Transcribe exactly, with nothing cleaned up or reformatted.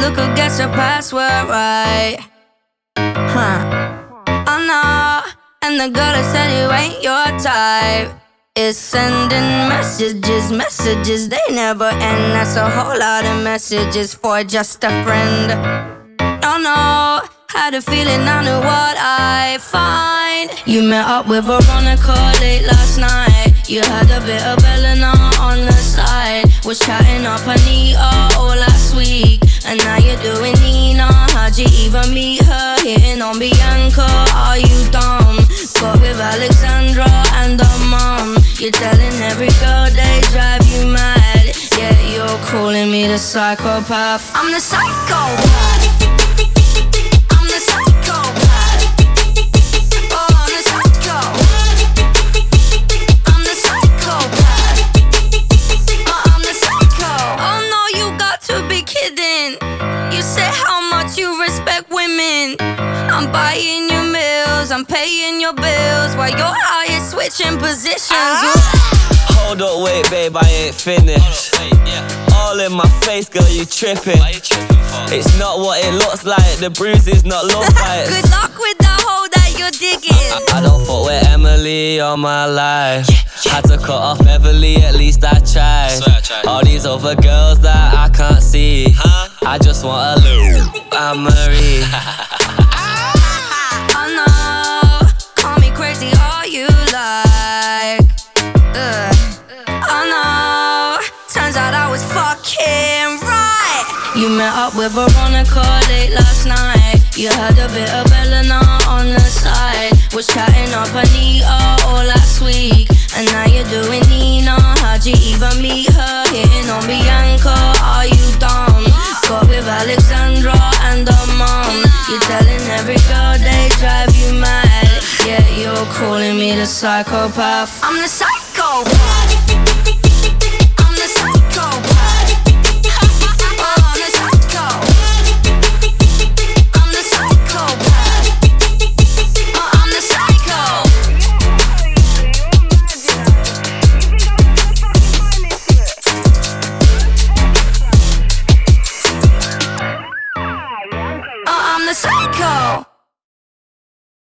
you could guess your password right. Huh. Oh no. And the girl that said you ain't your type is sending messages, messages, they never end. That's a whole lot of messages for just a friend. Oh no, had a feeling I knew what I'd find. You met up with Veronica late last night. You had a bit of Eleanor on the side. Was chatting up Anita all last week, and now you're doing Nina. How'd you even meet her? Hitting on Bianca, are you dumb? Got with Alexandra and her mom. You're telling every girl they drive you mad. Yeah, you're calling me the psychopath. I'm the psychopath. I'm the psychopath. Oh, I'm the psycho. I'm the psychopath. Oh, I'm the psycho. Oh no, you got to be kidding. You say how much you respect women. I'm buying you meals, I'm paying your bills while you're out here switching positions. Ah. Hold up, wait, babe, I ain't finished. Wait, yeah. All in my face, girl, you tripping. Why you tripping for? It's not what it looks like, the bruises not love bites. Good luck with the hole that you're digging. I, I don't fuck with Emily all my life. Yeah, yeah. Had to cut off Beverly, at least I tried. I tried. All these other girls that I can't see, huh? I just want a little Anne-Marie. Oh no, call me crazy all you like. Ugh. Oh no, turns out I was fucking right. You met up with Veronica late last night. You had a bit of Eleanor on the side. Was chatting up Anita all last week, and now you're doing Nina. How'd you even meet her? Hitting on Bianca, are you dumb? Got with Alexandra and her mom. You're telling every girl they drive you mad. Yeah, you're calling me the psychopath. I'm the psychopath.